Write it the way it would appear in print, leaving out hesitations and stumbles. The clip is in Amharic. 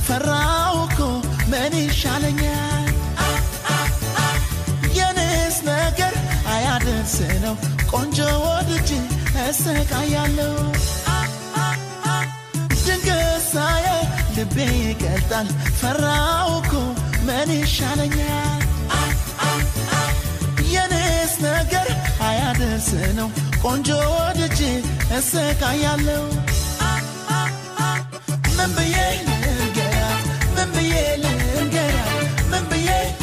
ፈራውኮ ምን ይሻለኛል የኔስ ነገር አያደርስ ነው ቆንጆ ወድጄ እሰቃያለሁ ድንገሳዬ ልቤ ይቀልጣል ፈራውኮ ምን ይሻለኛል የኔስ ነገር አያደርስ ነው ቆንጆ ወድጄ እሰቃያለሁ ምን ብዬ ልንገራት ምን ብዬ ልንገራት ምን ብዬ